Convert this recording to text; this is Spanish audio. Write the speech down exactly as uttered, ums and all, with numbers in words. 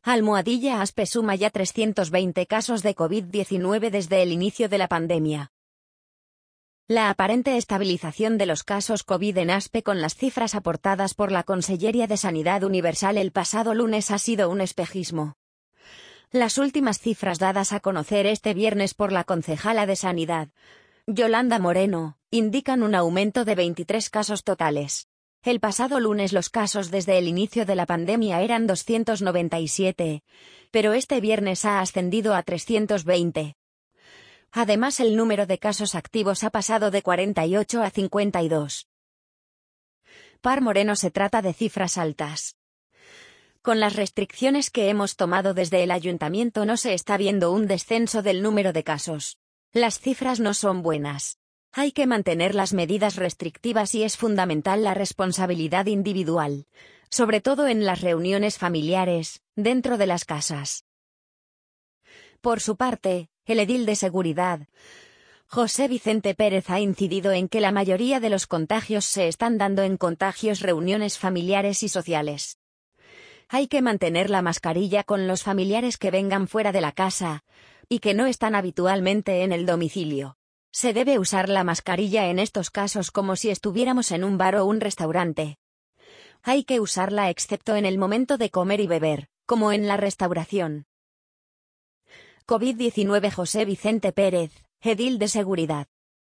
Almohadilla Aspe suma ya trescientos veinte casos de COVID diecinueve desde el inicio de la pandemia. La aparente estabilización de los casos COVID en Aspe con las cifras aportadas por la Conselleria de Sanidad Universal el pasado lunes ha sido un espejismo. Las últimas cifras dadas a conocer este viernes por la concejala de Sanidad, Yolanda Moreno, indican un aumento de veintitrés casos totales. El pasado lunes los casos desde el inicio de la pandemia eran doscientos noventa y siete, pero este viernes ha ascendido a trescientos veinte. Además, el número de casos activos ha pasado de cuarenta y ocho a cincuenta y dos. Par Moreno, se trata de cifras altas. Con las restricciones que hemos tomado desde el ayuntamiento no se está viendo un descenso del número de casos. Las cifras no son buenas. Hay que mantener las medidas restrictivas y es fundamental la responsabilidad individual, sobre todo en las reuniones familiares, dentro de las casas. Por su parte, el edil de Seguridad, José Vicente Pérez, ha incidido en que la mayoría de los contagios se están dando en contagios, reuniones familiares y sociales. Hay que mantener la mascarilla con los familiares que vengan fuera de la casa y que no están habitualmente en el domicilio. Se debe usar la mascarilla en estos casos como si estuviéramos en un bar o un restaurante. Hay que usarla excepto en el momento de comer y beber, como en la restauración. COVID diecinueve José Vicente Pérez, edil de Seguridad.